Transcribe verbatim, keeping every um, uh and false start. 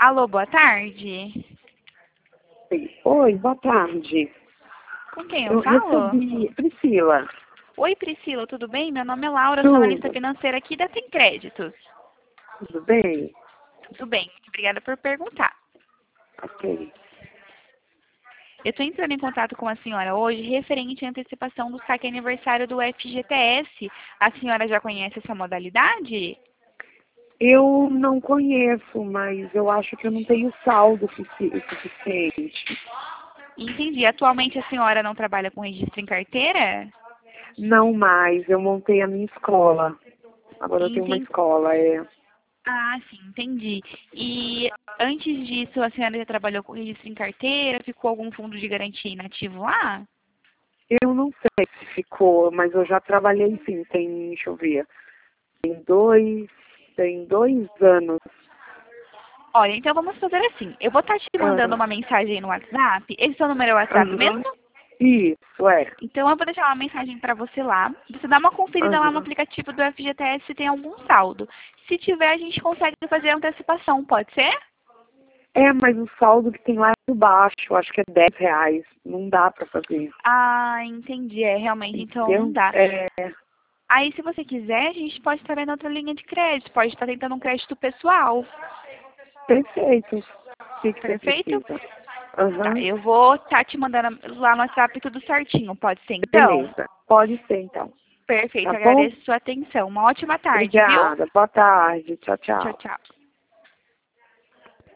Alô, boa tarde. Oi, boa tarde. Com quem eu Eu falo? recebi... Priscila. Oi, Priscila, tudo bem? Meu nome é Laura, sou Tudo. analista financeira aqui da Tem Créditos. Tudo bem? Tudo bem, muito obrigada por perguntar. Ok. Eu estou entrando em contato com a senhora hoje referente à antecipação do saque aniversário do F G T S. A senhora já conhece essa modalidade? Eu não conheço, mas eu acho que eu não tenho saldo sufici- suficiente. Entendi. Atualmente a senhora não trabalha com registro em carteira? Não mais, eu montei a minha escola. Agora eu tenho uma Entendi. escola, é. Ah, sim, entendi. E antes disso, a senhora já trabalhou com registro em carteira? Ficou algum fundo de garantia inativo lá? Eu não sei se ficou, mas eu já trabalhei sim, tem, deixa eu ver, tem dois, tem dois anos. Olha, então vamos fazer assim. Eu vou estar te mandando Ah, uma mensagem no WhatsApp. Esse seu número é o WhatsApp aham. mesmo? Isso, é. Então eu vou deixar uma mensagem para você lá. Você dá uma conferida lá no Aham. aplicativo do F G T S se tem algum saldo. Se tiver, a gente consegue fazer a antecipação, pode ser? É, mas o saldo que tem lá é muito baixo, acho que é dez reais. Não dá pra fazer. Ah, entendi. É, realmente, então não Entendeu? dá. É, Aí, se você quiser, a gente pode estar vendo outra linha de crédito. Pode estar tentando um crédito pessoal. perfeito. O que, que você Perfeito? precisa? Tá, Aham, eu vou estar te mandando lá no WhatsApp tudo certinho. Pode ser, então? beleza. Pode ser, então. Perfeito. Tá bom? Agradeço a sua atenção. Uma ótima tarde, viu? Obrigada. Boa tarde. Tchau, Tchau, tchau. tchau.